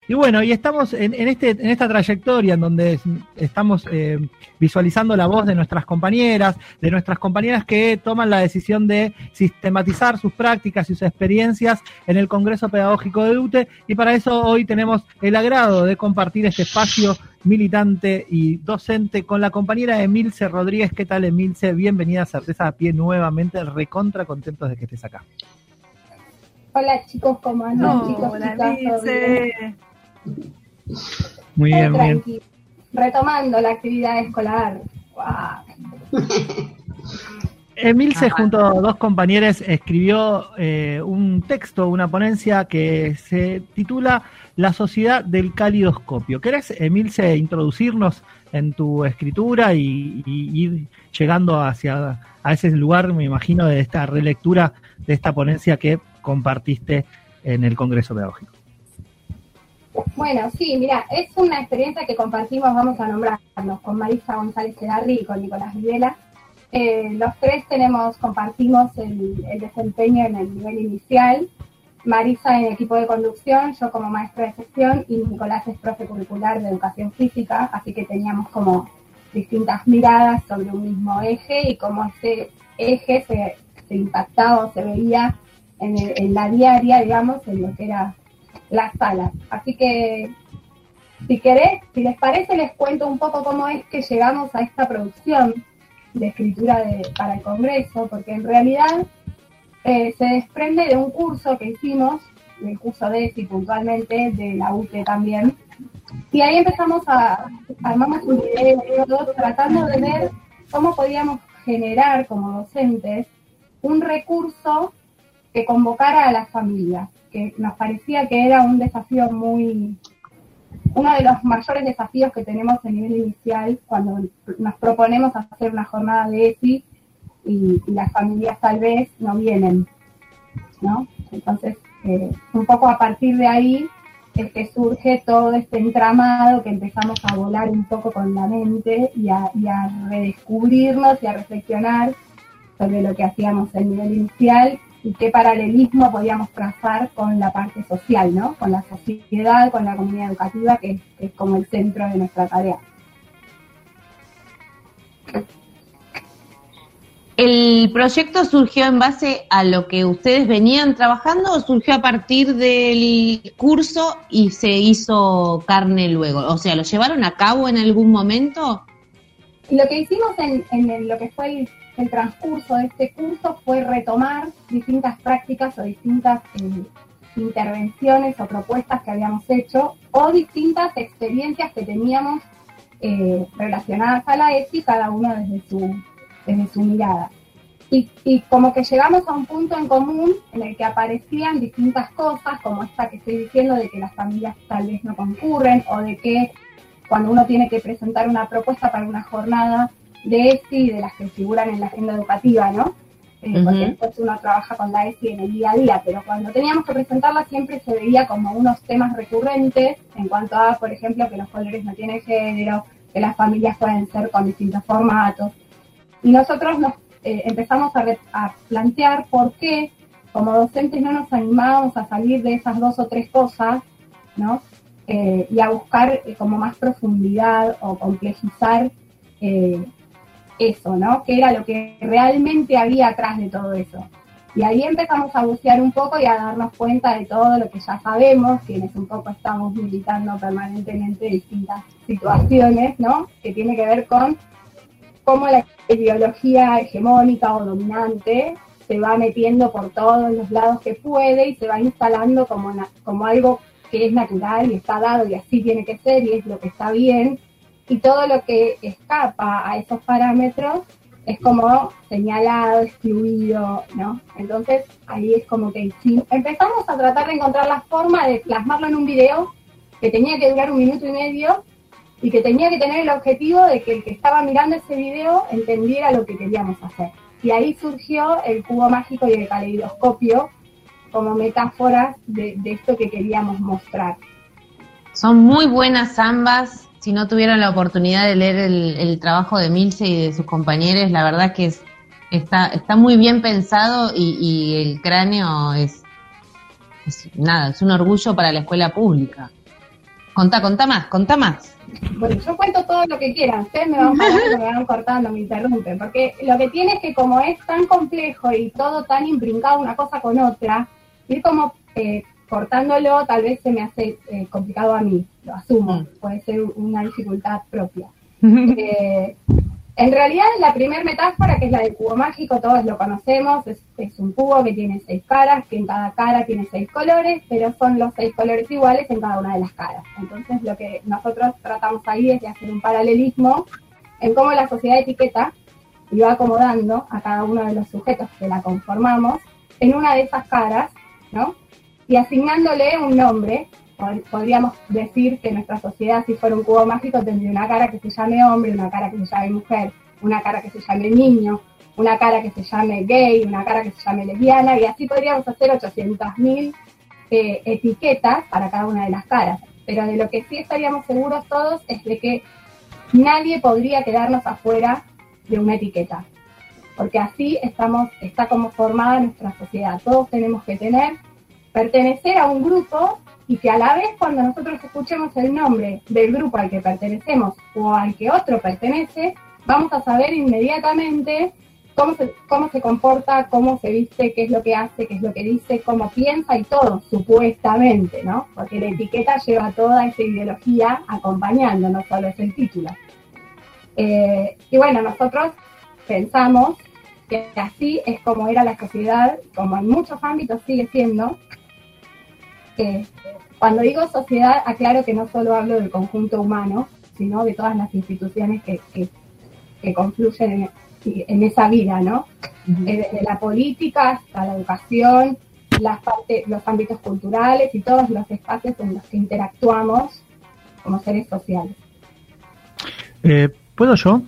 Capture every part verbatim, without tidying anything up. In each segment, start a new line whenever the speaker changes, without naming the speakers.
Y bueno, y estamos en, en, este, en esta trayectoria en donde estamos eh, visualizando la voz de nuestras compañeras, de nuestras compañeras que toman la decisión de sistematizar sus prácticas y sus experiencias en el Congreso Pedagógico de U T E, y para eso hoy tenemos el agrado de compartir este espacio militante y docente con la compañera Emilce Rodríguez. ¿Qué tal, Emilce? Bienvenida a Certeza a Pie nuevamente, recontra contentos de que estés acá.
Hola chicos, ¿cómo andan?
No,
chicos,
hola,
chicas,
Emilce.
Muy bien, muy bien.
Retomando la actividad escolar. Wow.
Emilce, junto a dos compañeros, escribió eh, un texto, una ponencia que se titula La sociedad del calidoscopio. ¿Querés, Emilce, introducirnos en tu escritura y, y ir llegando hacia a ese lugar, me imagino, de esta relectura de esta ponencia que compartiste en el Congreso Pedagógico?
Bueno, sí, mira, es una experiencia que compartimos, vamos a nombrarnos, con Marisa González Egarri y con Nicolás Videla. Eh, los tres tenemos, compartimos el, el desempeño en el nivel inicial. Marisa en equipo de conducción, yo como maestra de gestión, y Nicolás es profe curricular de educación física, así que teníamos como distintas miradas sobre un mismo eje y cómo ese eje se, se impactaba o se veía en, el, en la diaria, digamos, en lo que era las salas. Así que, si querés, si les parece, les cuento un poco cómo es que llegamos a esta producción de escritura de, para el Congreso, porque en realidad eh, se desprende de un curso que hicimos, del curso de ESI puntualmente, de la U T E también, y ahí empezamos a, armamos un video tratando de ver cómo podíamos generar como docentes un recurso que convocara a las familias, que nos parecía que era un desafío muy, uno de los mayores desafíos que tenemos a nivel inicial cuando nos proponemos hacer una jornada de ESI y, y las familias tal vez no vienen, ¿no? Entonces, eh, un poco a partir de ahí es que surge todo este entramado que empezamos a volar un poco con la mente y a, y a redescubrirnos y a reflexionar sobre lo que hacíamos en nivel inicial y qué paralelismo podíamos trazar con la parte social, ¿no? Con la sociedad, con la comunidad educativa, que es, que es como el centro de nuestra tarea.
¿El proyecto surgió en base a lo que ustedes venían trabajando o surgió a partir del curso y se hizo carne luego? O sea, ¿lo llevaron a cabo en algún momento?
Y lo que hicimos en, en el, lo que fue el, el transcurso de este curso fue retomar distintas prácticas o distintas eh, intervenciones o propuestas que habíamos hecho o distintas experiencias que teníamos eh, relacionadas a la ESI, cada uno desde su... desde su mirada. Y, y como que llegamos a un punto en común en el que aparecían distintas cosas, como esta que estoy diciendo de que las familias tal vez no concurren, o de que cuando uno tiene que presentar una propuesta para una jornada de ESI, de las que figuran en la agenda educativa, ¿no? Eh, uh-huh. Porque después uno trabaja con la ESI en el día a día, pero cuando teníamos que presentarla siempre se veía como unos temas recurrentes en cuanto a, por ejemplo, que los colores no tienen género, que las familias pueden ser con distintos formatos. Y nosotros nos eh, empezamos a, re, a plantear por qué como docentes no nos animábamos a salir de esas dos o tres cosas, ¿no? Eh, y a buscar eh, como más profundidad o complejizar eh, eso, ¿no? ¿Qué era lo que realmente había atrás de todo eso? Y ahí empezamos a bucear un poco y a darnos cuenta de todo lo que ya sabemos, quienes un poco estamos militando permanentemente distintas situaciones, ¿no? Que tiene que ver con cómo la ideología hegemónica o dominante se va metiendo por todos los lados que puede y se va instalando como, na, como algo que es natural y está dado y así tiene que ser y es lo que está bien, y todo lo que escapa a esos parámetros es como señalado, excluido, ¿no? Entonces ahí es como que sí, empezamos a tratar de encontrar la forma de plasmarlo en un video que tenía que durar un minuto y medio y que tenía que tener el objetivo de que el que estaba mirando ese video entendiera lo que queríamos hacer. Y ahí surgió el cubo mágico y el caleidoscopio como metáforas de, de esto que queríamos mostrar.
Son muy buenas ambas. Si no tuvieron la oportunidad de leer el, el trabajo de Emilce y de sus compañeros, la verdad que es, está, está muy bien pensado y, y el cráneo es, es nada, es un orgullo para la escuela pública. contá, contá más, contá más.
Bueno, yo cuento todo lo que quieran, ustedes me van parando, me van cortando, me interrumpen, porque lo que tiene es que como es tan complejo y todo tan imbrincado una cosa con otra, ir como eh, cortándolo tal vez se me hace eh, complicado a mí, lo asumo, puede ser una dificultad propia. Eh, en realidad la primera metáfora, que es la del cubo mágico, todos lo conocemos, es, es un cubo que tiene seis caras, que en cada cara tiene seis colores, pero son los seis colores iguales en cada una de las caras. Entonces lo que nosotros tratamos ahí es de hacer un paralelismo en cómo la sociedad etiqueta y va acomodando a cada uno de los sujetos que la conformamos en una de esas caras, ¿no? Y asignándole un nombre. Podríamos decir que nuestra sociedad, si fuera un cubo mágico, tendría una cara que se llame hombre, una cara que se llame mujer, una cara que se llame niño, una cara que se llame gay, una cara que se llame lesbiana, y así podríamos hacer ochocientas mil eh, etiquetas para cada una de las caras. Pero de lo que sí estaríamos seguros todos es de que nadie podría quedarnos afuera de una etiqueta, porque así estamos, está como formada nuestra sociedad. Todos tenemos que tener, pertenecer a un grupo, y que a la vez cuando nosotros escuchemos el nombre del grupo al que pertenecemos o al que otro pertenece, vamos a saber inmediatamente cómo se, cómo se comporta, cómo se viste, qué es lo que hace, qué es lo que dice, cómo piensa y todo, supuestamente, ¿no? Porque la etiqueta lleva toda esa ideología acompañando, no solo es el título. Eh, y bueno, nosotros pensamos que así es como era la sociedad, como en muchos ámbitos sigue siendo. Eh, Cuando digo sociedad, aclaro que no solo hablo del conjunto humano, sino de todas las instituciones que, que, que confluyen en, en esa vida, ¿no? Uh-huh. Eh, desde la política hasta la educación, las parte, los ámbitos culturales y todos los espacios en los que interactuamos como seres sociales.
Eh, ¿Puedo yo?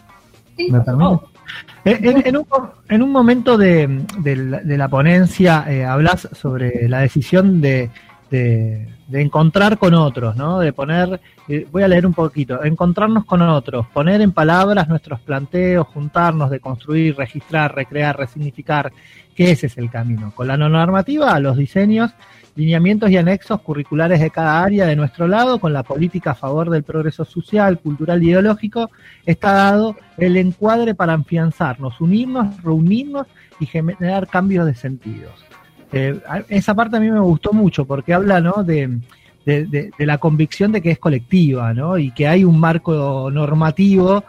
Sí,
¿Me permite?
oh.
En, en, un, en un momento de, de, la, de la ponencia eh, hablas sobre la decisión de, de, de encontrar con otros, ¿no? De poner, eh, voy a leer un poquito, encontrarnos con otros, poner en palabras nuestros planteos, juntarnos, de construir, registrar, recrear, resignificar, que ese es el camino. Con la normativa, los diseños, lineamientos y anexos curriculares de cada área de nuestro lado, con la política a favor del progreso social, cultural y ideológico, está dado el encuadre para afianzarnos, unirnos, reunirnos y generar cambios de sentidos. Eh, esa parte a mí me gustó mucho porque habla, ¿no?, de, de, de, de la convicción de que es colectiva, ¿no?, y que hay un marco normativo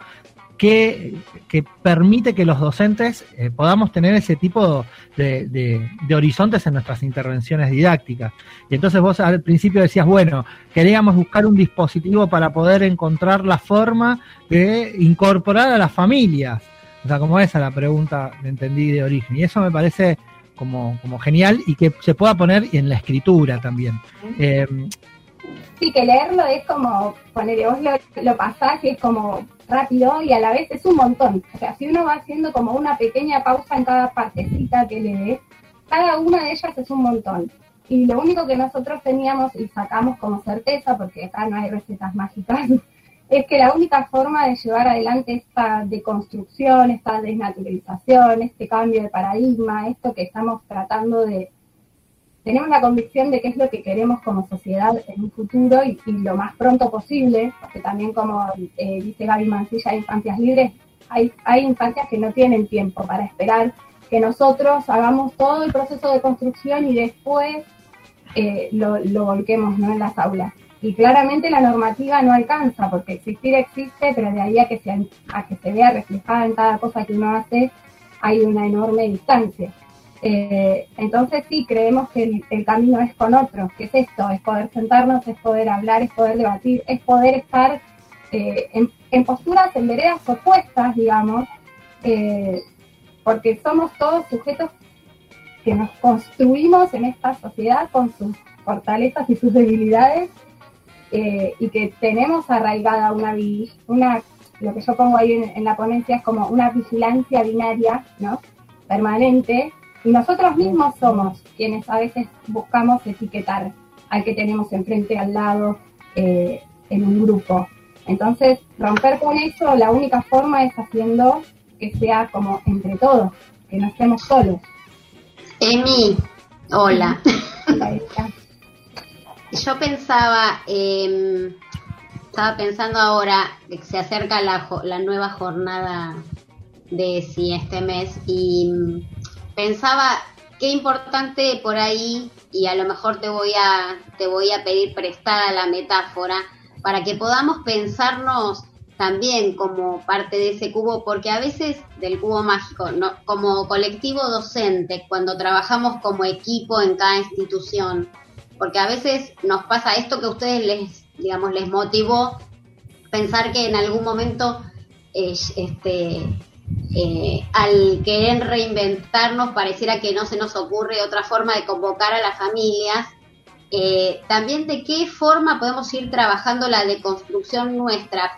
que, que permite que los docentes eh, podamos tener ese tipo de, de, de horizontes en nuestras intervenciones didácticas. Y entonces vos al principio decías, bueno, queríamos buscar un dispositivo para poder encontrar la forma de incorporar a las familias. O sea, como esa es la pregunta que entendí de origen. Y eso me parece como, como genial y que se pueda poner en la escritura también. Eh,
Sí, que leerlo es como, ponele, vos lo, lo pasás y es como rápido y a la vez es un montón. O sea, si uno va haciendo como una pequeña pausa en cada partecita que lee, cada una de ellas es un montón. Y lo único que nosotros teníamos y sacamos como certeza, porque acá no hay recetas mágicas, es que la única forma de llevar adelante esta deconstrucción, esta desnaturalización, este cambio de paradigma, esto que estamos tratando de... Tenemos la convicción de que es lo que queremos como sociedad en un futuro y, y lo más pronto posible, porque también como eh, dice Gaby Mancilla de Infancias Libres, hay, hay infancias que no tienen tiempo para esperar que nosotros hagamos todo el proceso de construcción y después eh, lo, lo volquemos, ¿no?, en las aulas. Y claramente la normativa no alcanza, porque existir existe, pero de ahí a que se, a que se vea reflejada en cada cosa que uno hace, hay una enorme distancia. Eh, entonces sí, creemos que el, el camino es con otros, que es esto, es poder sentarnos, es poder hablar, es poder debatir, es poder estar eh, en, en posturas, en veredas opuestas, digamos, eh, porque somos todos sujetos que nos construimos en esta sociedad con sus fortalezas y sus debilidades, eh, y que tenemos arraigada una, una, lo que yo pongo ahí en, en la ponencia es como una vigilancia binaria, ¿no?, permanente. Y nosotros mismos somos quienes a veces buscamos etiquetar al que tenemos enfrente, al lado, eh, en un grupo. Entonces, romper con eso, la única forma es haciendo que sea como entre todos, que no estemos solos.
Emi, hola. yo pensaba, eh, estaba pensando ahora que se acerca la, la nueva jornada de E S I este mes y pensaba qué importante por ahí, y a lo mejor te voy a, te voy a pedir prestada la metáfora, para que podamos pensarnos también como parte de ese cubo, porque a veces del cubo mágico, no, como colectivo docente, cuando trabajamos como equipo en cada institución, porque a veces nos pasa esto que a ustedes les, digamos, les motivó pensar que en algún momento eh, este, eh, al querer reinventarnos pareciera que no se nos ocurre otra forma de convocar a las familias. Eh, también de qué forma podemos ir trabajando la deconstrucción nuestra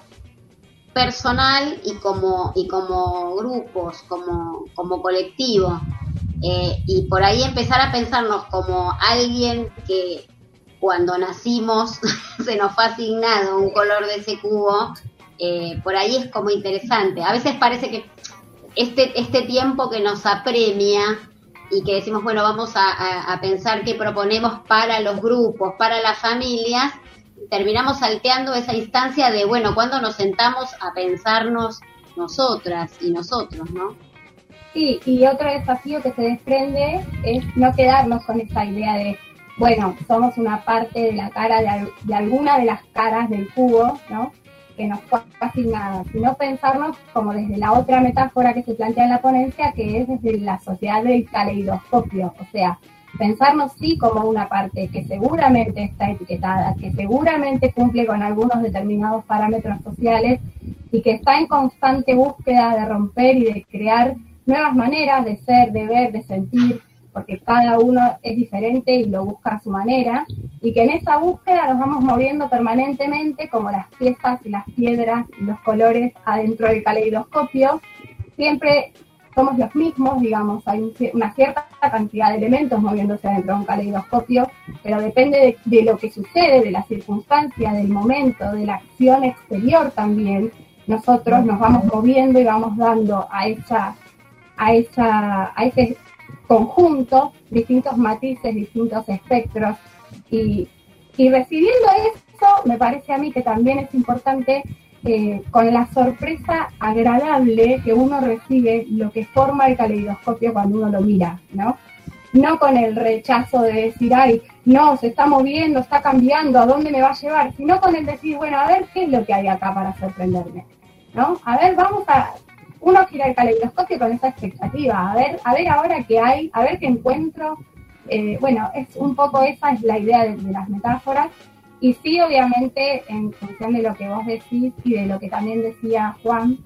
personal y como y como grupos, como, como colectivo, eh, y por ahí empezar a pensarnos como alguien que cuando nacimos se nos fue asignado un color de ese cubo, eh, por ahí es como interesante. A veces parece que este, este tiempo que nos apremia y que decimos, bueno, vamos a, a, a pensar qué proponemos para los grupos, para las familias, terminamos salteando esa instancia de, bueno, ¿cuándo nos sentamos a pensarnos nosotras y nosotros, no?
Sí, y otro desafío que se desprende es no quedarnos con esa idea de, bueno, somos una parte de la cara de, de alguna de las caras del cubo, ¿no?, que nos fue asignada, sino pensarnos como desde la otra metáfora que se plantea en la ponencia, que es desde la sociedad del caleidoscopio, o sea, pensarnos sí como una parte que seguramente está etiquetada, que seguramente cumple con algunos determinados parámetros sociales y que está en constante búsqueda de romper y de crear nuevas maneras de ser, de ver, de sentir, porque cada uno es diferente y lo busca a su manera, y que en esa búsqueda nos vamos moviendo permanentemente como las piezas y las piedras y los colores adentro del caleidoscopio. Siempre somos los mismos, digamos, hay una cierta cantidad de elementos moviéndose adentro de un caleidoscopio, pero depende de, de lo que sucede, de la circunstancia, del momento, de la acción exterior también. Nosotros nos vamos moviendo y vamos dando a esa, a esa, a ese conjunto distintos matices, distintos espectros, y, y recibiendo eso, me parece a mí que también es importante, eh, con la sorpresa agradable que uno recibe lo que forma el caleidoscopio cuando uno lo mira, ¿no? No con el rechazo de decir, ay, no, se está moviendo, está cambiando, ¿a dónde me va a llevar? Sino con el decir, bueno, a ver qué es lo que hay acá para sorprenderme, ¿no? A ver, vamos a... Uno gira el caleidoscopio con esa expectativa, a ver, a ver ahora qué hay, a ver qué encuentro. Eh, bueno, es un poco esa es la idea de, de las metáforas. Y sí, obviamente, en función de lo que vos decís y de lo que también decía Juan,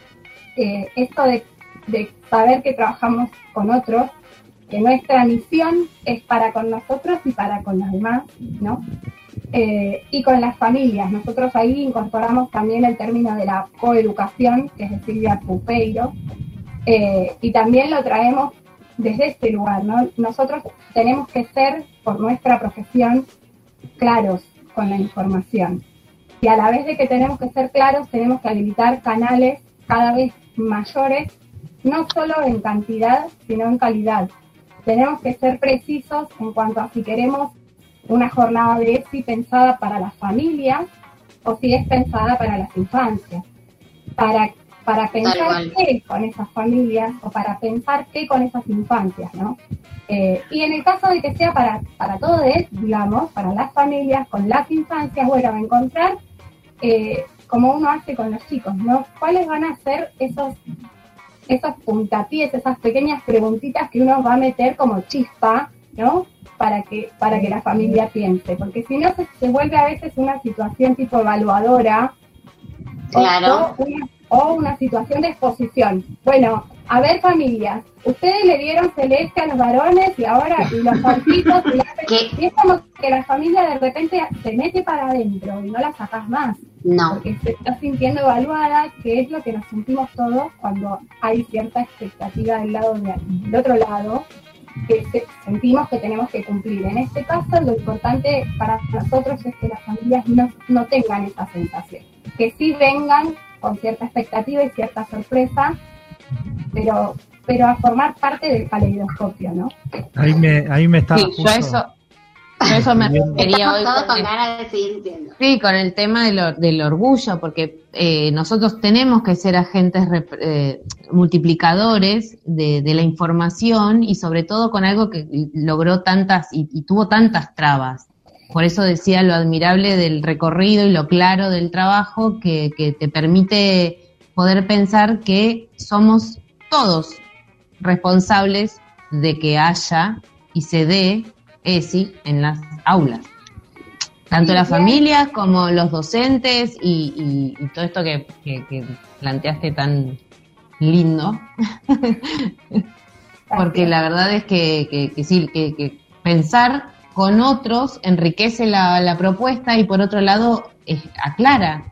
eh, esto de, de saber que trabajamos con otros, que nuestra misión es para con nosotros y para con los demás, ¿no? Eh, y con las familias. Nosotros ahí incorporamos también el término de la coeducación, que es de Silvia Pupeiro, eh, y también lo traemos desde este lugar, ¿no? Nosotros tenemos que ser, por nuestra profesión, claros con la información. Y a la vez de que tenemos que ser claros, tenemos que habilitar canales cada vez mayores, no solo en cantidad, sino en calidad. Tenemos que ser precisos en cuanto a si queremos una jornada de E S I pensada para las familias o si es pensada para las infancias. Para, para pensar qué con esas familias o para pensar qué con esas infancias, ¿no? Eh, y en el caso de que sea para, para todos, digamos, para las familias, con las infancias, bueno, encontrar, eh, como uno hace con los chicos, ¿no? ¿Cuáles van a ser esos, esos puntapiés, esas pequeñas preguntitas que uno va a meter como chispa, ¿no? Para que, para que la familia piense, porque si no se, se vuelve a veces una situación tipo evaluadora,
claro,
o, una, o una situación de exposición. Bueno, a ver familias, ustedes le dieron celeste a los varones y ahora y los saltitos y, la, y es como que la familia de repente se mete para adentro y no la sacas más,
no,
porque se está sintiendo evaluada, que es lo que nos sentimos todos cuando hay cierta expectativa del lado de, del otro lado, que sentimos que tenemos que cumplir. En este caso, lo importante para nosotros es que las familias no, no tengan esa sensación, que sí vengan con cierta expectativa y cierta sorpresa, pero pero a formar parte del caleidoscopio, ¿no?
Ahí me, ahí me está
sí,
justo...
yo eso... Yo eso me refería
Estamos
hoy.
todos
con
con
el-
ganas de seguir diciendo.
Sí, con el tema del, or- del orgullo, porque eh, nosotros tenemos que ser agentes rep- eh, multiplicadores de, de la información y sobre todo con algo que logró tantas y, y tuvo tantas trabas. Por eso decía lo admirable del recorrido y lo claro del trabajo que, que te permite poder pensar que somos todos responsables de que haya y se dé E S I en las aulas. Tanto
Sí,
las
bien.
familias como los docentes y, y- y todo esto que, que- que planteaste tan lindo. Porque la verdad es que, que, que sí, que, que pensar con otros enriquece la, la propuesta y por otro lado es- aclara.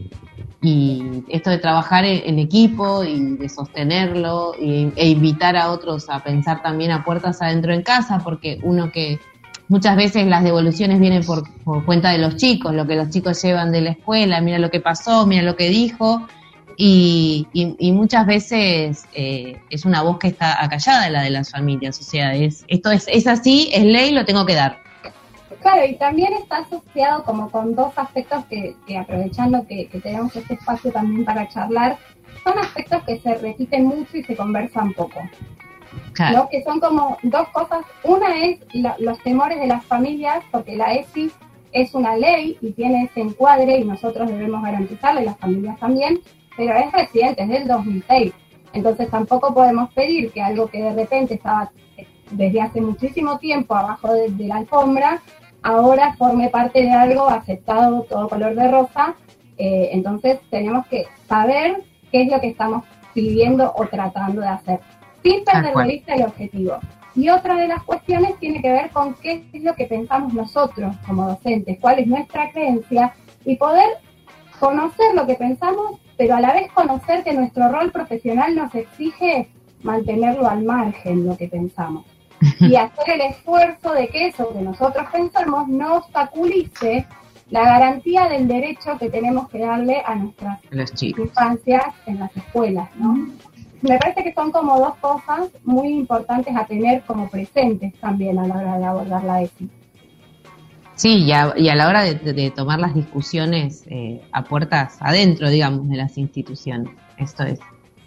Y esto de trabajar en, en equipo y de sostenerlo y, e invitar a otros a pensar también a puertas adentro en casa, porque uno que muchas veces las devoluciones vienen por, por cuenta de los chicos, lo que los chicos llevan de la escuela, mira lo que pasó, mira lo que dijo, y, y, y muchas veces eh, es una voz que está acallada, la de las familias, o sea, es esto es, es así, es ley, lo tengo que dar.
Claro, y también está asociado como con dos aspectos que, que aprovechando que, que tenemos este espacio también para charlar, son aspectos que se repiten mucho y se conversan poco,
Claro.
¿no? Que son como dos cosas. Una es la- los temores de las familias, porque la E S I es una ley y tiene ese encuadre y nosotros debemos garantizarle, las familias también, pero es reciente, es del dos mil seis. Entonces tampoco podemos pedir que algo que de repente estaba desde hace muchísimo tiempo abajo de, de la alfombra, ahora forme parte de algo aceptado todo color de rosa. Eh, entonces tenemos que saber qué es lo que estamos pidiendo o tratando de hacer, sin perder de vista el objetivo. Y otra de las cuestiones tiene que ver con qué es lo que pensamos nosotros como docentes, cuál es nuestra creencia y poder conocer lo que pensamos, pero a la vez conocer que nuestro rol profesional nos exige mantenerlo al margen lo que pensamos. Y hacer el esfuerzo de que eso que nosotros pensamos no obstaculice la garantía del derecho que tenemos que darle a nuestras
Los chicos.
infancias en las escuelas, ¿no? Me parece que son como dos cosas muy importantes a tener como presentes también a la hora de abordar la E S I.
Sí, y a, y a la hora de, de tomar las discusiones eh, a puertas adentro, digamos, de las instituciones. Esto es,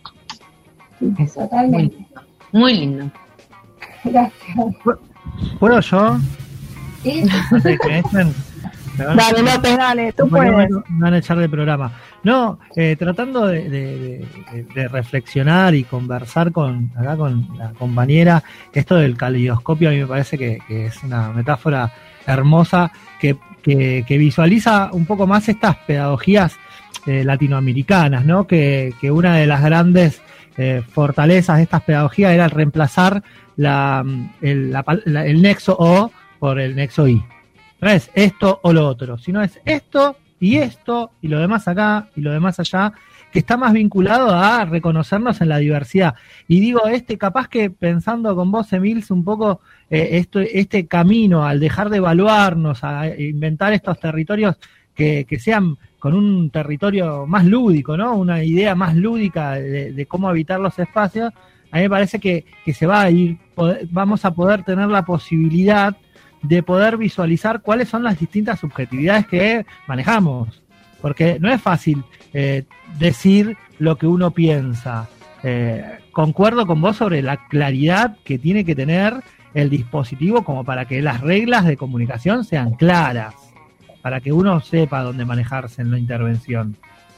es
Totalmente.
muy, muy lindo.
Gracias.
¿Puedo yo?
¿Sí?
Antes de que me echen, me van-
Dale, López, dale, tú
me
puedes.
van- me van a echar del programa. No, eh, tratando de, de- de- de reflexionar y conversar con acá con la compañera, esto del caleidoscopio a mí me parece que, que es una metáfora hermosa que, que, que visualiza un poco más estas pedagogías eh, latinoamericanas, ¿no? Que, que una de las grandes eh, fortalezas de estas pedagogías era el reemplazar la, el, la, la, el nexo O por el nexo I. No es esto o lo otro, sino es esto y esto y lo demás acá y lo demás allá, que está más vinculado a reconocernos en la diversidad. Y digo, este capaz que pensando con vos, Emils, un poco eh, esto, este camino al dejar de evaluarnos, a inventar estos territorios que, que sean con un territorio más lúdico, ¿no? Una idea más lúdica de, de cómo habitar los espacios. A mí me parece que, que se va a ir, poder, vamos a poder tener la posibilidad de poder visualizar cuáles son las distintas subjetividades que manejamos, porque no es fácil eh, decir lo que uno piensa. Eh, concuerdo con vos sobre la claridad que tiene que tener el dispositivo como para que las reglas de comunicación sean claras, para que uno sepa dónde manejarse en la intervención.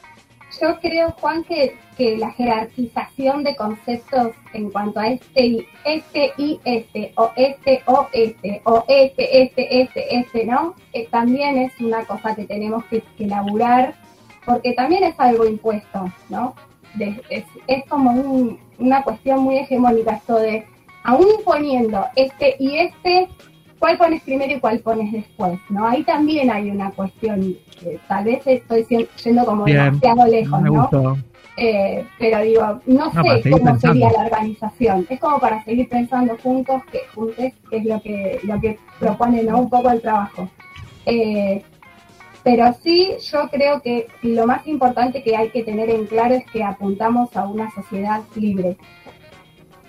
Yo creo, Juan, que, que la jerarquización de conceptos en cuanto a este y este y este, o este o este, o este, este, este, este, ¿no? Eh, también es una cosa que tenemos que, que elaborar, porque también es algo impuesto, ¿no? De, es, es como un, una cuestión muy hegemónica esto de, aún imponiendo este y este, ¿cuál pones primero y cuál pones después? ¿No? Ahí también hay una cuestión, que tal vez estoy yendo como
Bien,
demasiado lejos,
me
¿no?
gustó.
Eh, pero digo, no,
No, para
sé
seguir
cómo
pensando.
sería la organización. Es como para seguir pensando juntos, que juntos, que es lo que, lo que propone, ¿no? Un poco el trabajo. Eh, pero sí, yo creo que lo más importante que hay que tener en claro es que apuntamos a una sociedad libre.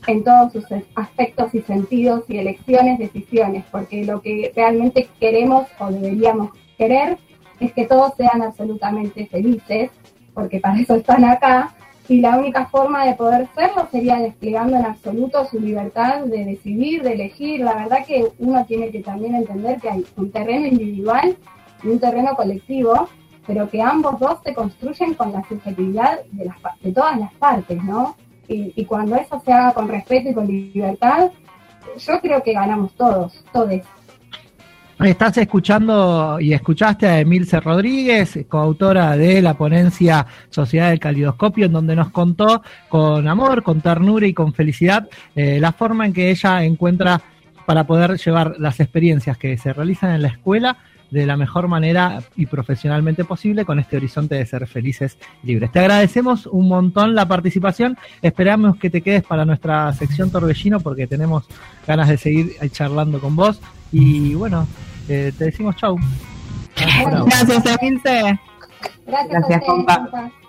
en todos sus aspectos y sentidos y elecciones, decisiones, porque lo que realmente queremos o deberíamos querer es que todos sean absolutamente felices, porque para eso están acá, y la única forma de poder serlo sería desplegando en absoluto su libertad de decidir, de elegir. La verdad que uno tiene que también entender que hay un terreno individual y un terreno colectivo, pero que ambos dos se construyen con la subjetividad de, las, de todas las partes, ¿no? Y, y cuando eso se haga con respeto y con libertad, yo creo que ganamos todos, todos.
Estás escuchando y escuchaste a Emilce Rodríguez, coautora de la ponencia Sociedad del Calidoscopio, en donde nos contó con amor, con ternura y con felicidad eh, la forma en que ella encuentra para poder llevar las experiencias que se realizan en la escuela de la mejor manera y profesionalmente posible, con este horizonte de ser felices y libres. Te agradecemos un montón la participación, esperamos que te quedes para nuestra sección Torbellino porque tenemos ganas de seguir charlando con vos y bueno, eh, te decimos chau.
Gracias,
Emilce.
Gracias,
Gracias,
a ustedes,
compa.
compa.